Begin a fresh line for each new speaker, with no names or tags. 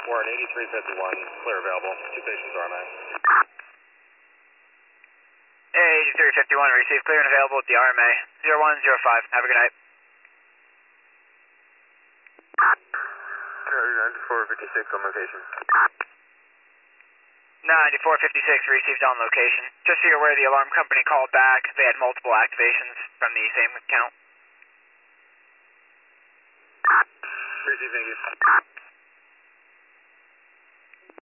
Warren 8351, clear available. Two patients are on I.
Hey, 8351, receive clear and available at the RMA. 0105, have a good night.
9456 on location.
9456 received on location. Just so you're aware, the alarm company called back. They had multiple activations from the same account.
Receive, thank you.